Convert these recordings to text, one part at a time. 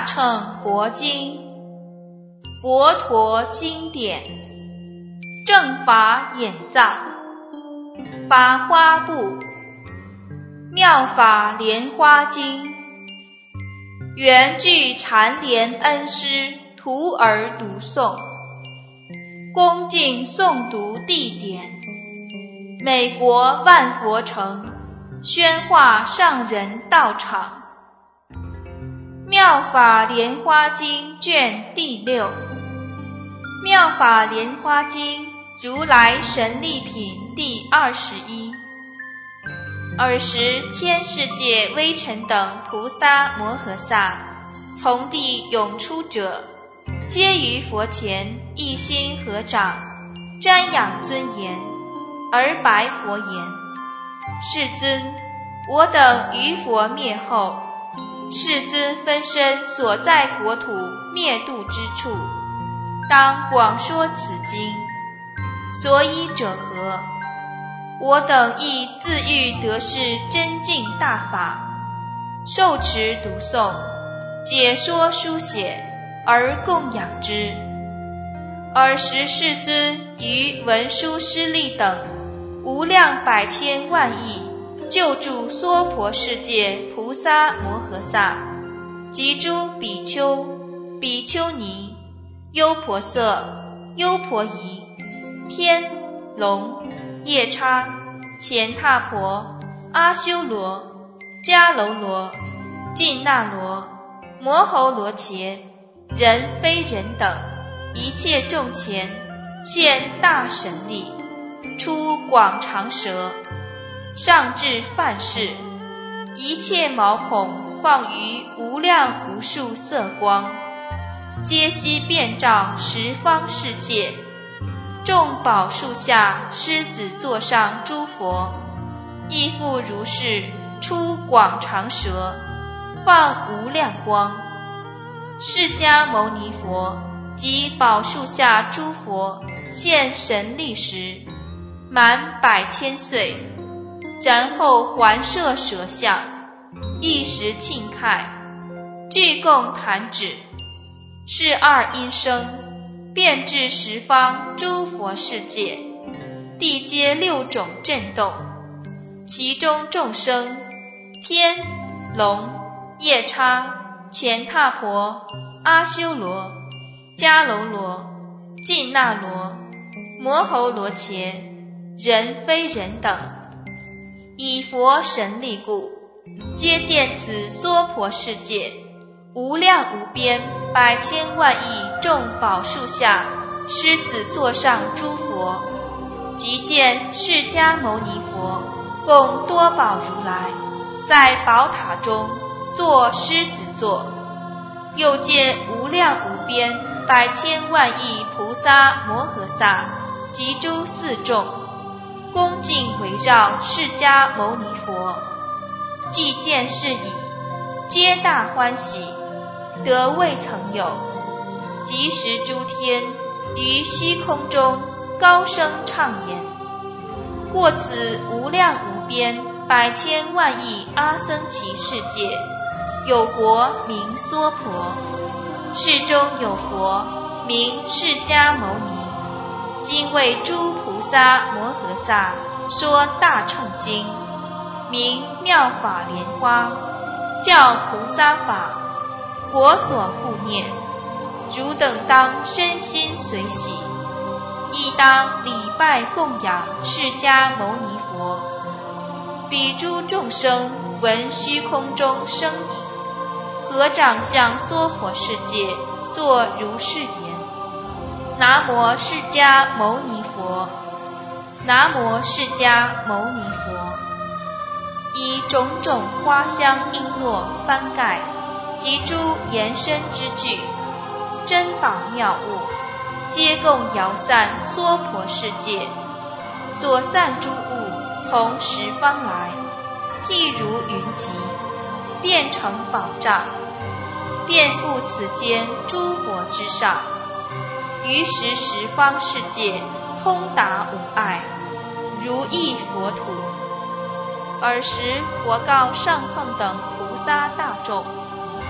乘佛经，佛陀经典，正法眼藏，法花部，妙法莲花经，圆具禅莲恩师徒儿读诵，恭敬诵读地点，美国万佛城宣化上人道场。妙法莲花经卷第6，妙法莲花经如来神力品第21。尔时千世界微尘等菩萨摩诃萨从地涌出者，皆于佛前一心合掌，瞻仰尊严，而白佛言：世尊，我等于佛灭后，世尊分身所在国土灭度之处，当广说此经。所以者何？我等亦自欲得是真净大法，受持读诵，解说书写，而供养之。尔时世尊于文殊师利等无量百千万亿救助娑婆世界菩萨摩诃萨及诸比丘、比丘尼、优婆塞、优婆夷、天、龙、夜叉、乾闼婆、阿修罗、迦楼罗、紧那罗、摩吼罗伽、人非人等一切众前现大神力，出广长舌，上至梵世，一切毛孔放于无量无数色光，皆悉遍照十方世界。众宝树下狮子座上诸佛，亦复如是出广长舌，放无量光。释迦牟尼佛及宝树下诸佛现神力时，满100千岁，然后还摄舍相，一时庆慨，具供弹指，是二音声，遍至十方诸佛世界，地皆6种震动，其中众生天、龙、夜叉、乾闼婆、阿修罗、迦楼罗、紧那罗、摩吼罗伽、人非人等，以佛神力故，皆见此娑婆世界无量无边百千万亿众宝树下狮子座上诸佛，即见释迦牟尼佛供多宝如来在宝塔中坐狮子座，又见无量无边百千万亿菩萨摩诃萨及诸四众恭敬围绕释迦牟尼佛，既见是已，皆大欢喜，得未曾有。即时诸天于虚空中高声唱言：过此无量无边百千万亿阿僧祇世界，有国名娑婆，世中有佛名释迦牟尼，今为诸菩萨摩诃萨说大乘经，名妙法莲花，教菩萨法，佛所护念。汝等当身心随喜，亦当礼拜供养释迦牟尼佛。彼诸众生闻虚空中声已，合掌向娑婆世界作如是言：南无释迦牟尼佛，南无释迦牟尼佛。以种种花香璎珞幡盖及诸延伸之具，珍宝妙物，皆共摇散娑婆世界。所散诸物从十方来，譬如云集，变成宝障，遍覆此间诸佛之上。于时十方世界通达无碍，如一佛土。尔时佛告上奉等菩萨大众：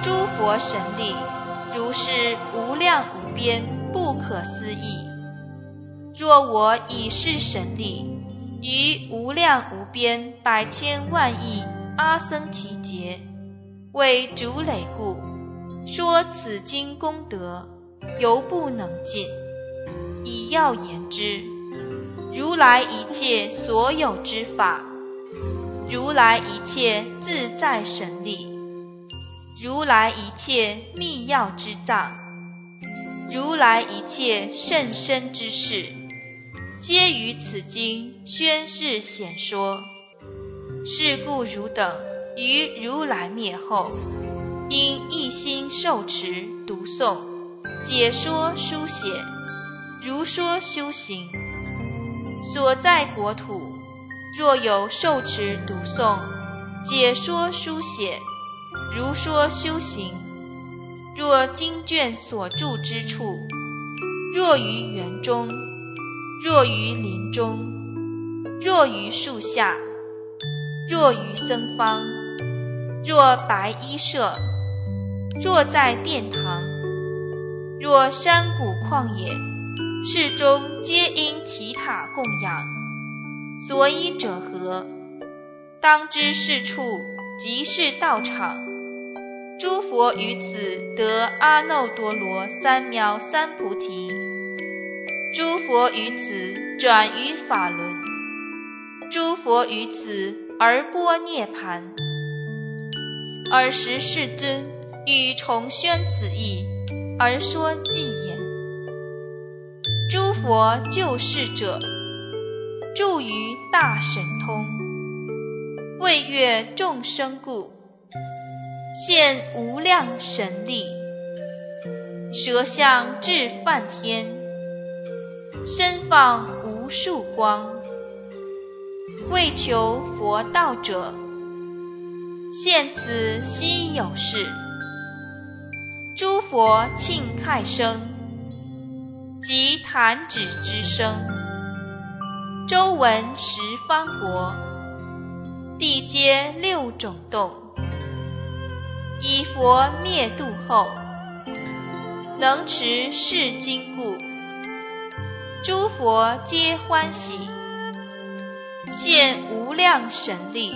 诸佛神力如是无量无边，不可思议。若我以是神力，于无量无边百千万亿阿僧祇劫，为主累故，说此经功德，犹不能尽。以要言之，如来一切所有之法，如来一切自在神力，如来一切密要之藏，如来一切甚深之事，皆于此经宣示显说。是故汝等于如来灭后，应一心受持读诵，解说书写，如说修行。所在国土若有受持读诵，解说书写，如说修行，若经卷所著之处，若于园中，若于林中，若于树下，若于僧坊，若白衣舍，若在殿堂，若山谷旷野，世中皆因其塔供养。所以者何？当知是处即是道场。诸佛于此得阿耨多罗三藐三菩提，诸佛于此转于法轮，诸佛于此而般涅槃。尔时世尊欲重宣此义，而说偈言：诸佛救世者，住于大神通，为悦众生故，现无量神力，舌相至梵天，身放无数光。为求佛道者，现此稀有事。诸佛庆khai声，及弹指之声，周闻十方国，地皆六种动。以佛灭度后，能持是经故，诸佛皆欢喜，现无量神力。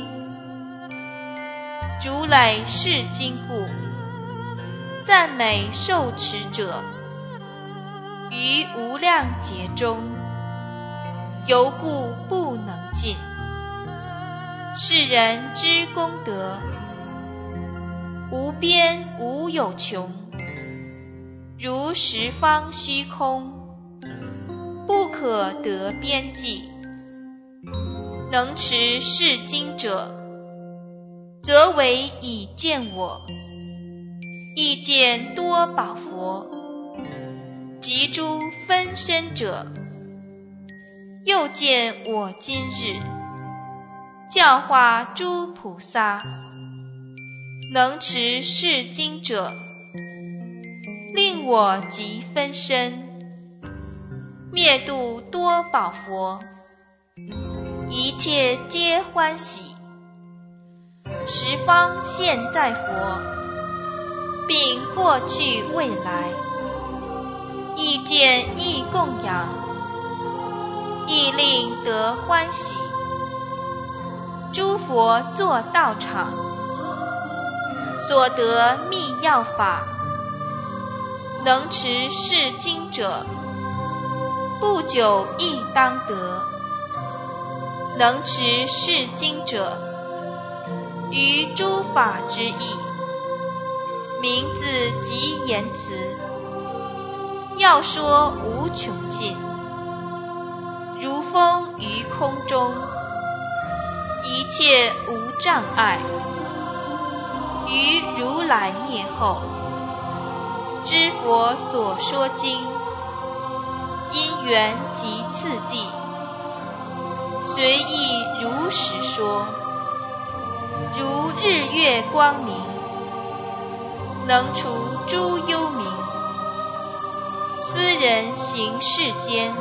主累是经故，赞美受持者，于无量劫中，犹故不能尽。世人之功德，无边无有穷，如十方虚空，不可得边际。能持是经者，则为已见我，亦见多宝佛，及诸分身者，又见我今日教化诸菩萨。能持是经者，令我即分身，灭度多宝佛，一切皆欢喜。十方现在佛，并过去未来，亦见亦供养，亦令得欢喜。诸佛作道场，所得密要法，能持是经者，不久亦当得。能持是经者，于诸法之意，名字及言辞，要说无穷尽。如风于空中，一切无障碍。于如来灭后，知佛所说经，因缘及次第，随意如实说，如日月光明，能除诸幽冥。斯人行世间，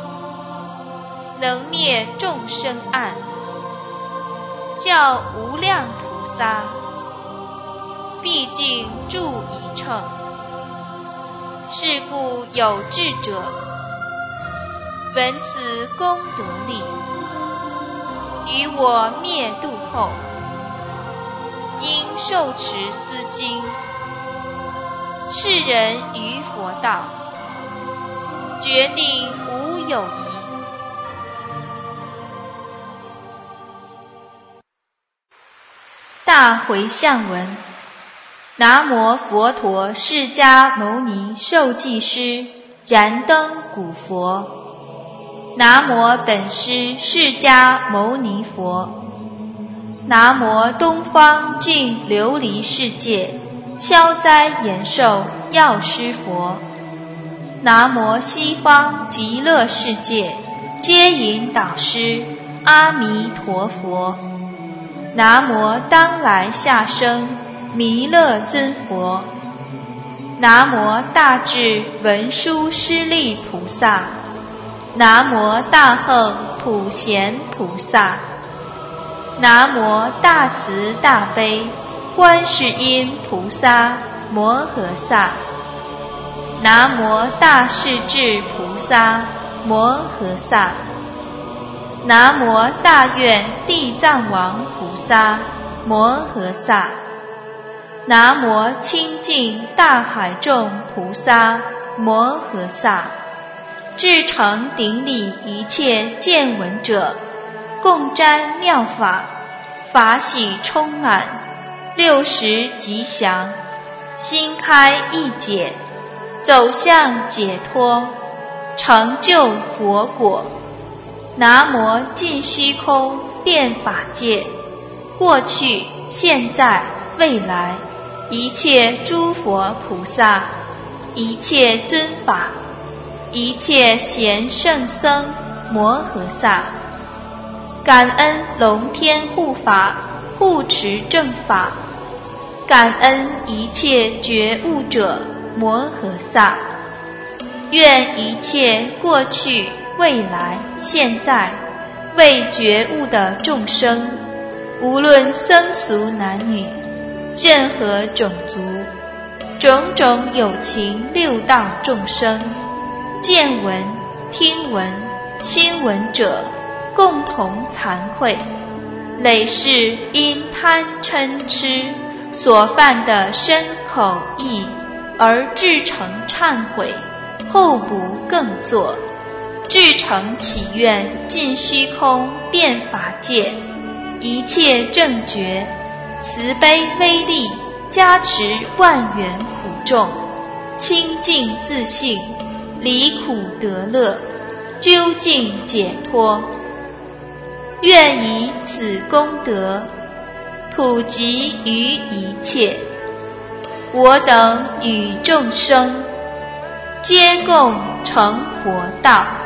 能灭众生暗，教无量菩萨毕竟助一乘。是故有志者，闻此功德力，于我灭度后，应受持斯经，世人于佛道，决定无有疑。大回向文。南无佛陀释迦牟尼受记师燃灯古佛。南无本师释迦牟尼佛。南无东方净琉璃世界消灾延寿药师佛。南无西方极乐世界接引导师阿弥陀佛。南无当来下生弥勒尊佛。南无大智文殊师利菩萨。南无大横普贤菩萨。南无大慈大悲观世音菩萨摩诃萨。南无大势至菩萨摩诃萨。南无大愿地藏王菩萨摩诃萨。南无清净大海众菩萨摩诃萨。至诚顶礼一切见闻者，共沾妙法，法喜充满，60吉祥，心开意解，走向解脱，成就佛果。南无尽虚空遍法界，过去现在未来一切诸佛菩萨，一切尊法，一切贤圣僧摩诃萨。感恩龙天护法护持正法，感恩一切觉悟者摩诃萨。愿一切过去未来现在未觉悟的众生，无论僧俗男女，任何种族，种种有情六道众生，见闻听闻亲闻者，共同惭愧，累世因贪嗔痴所犯的身口意，而至诚忏悔，后不更作，至诚祈愿尽虚空遍法界一切正觉慈悲威力加持万缘苦众，清净自性，离苦得乐，究竟解脱。愿以此功德普及于一切，我等与众生皆共成佛道。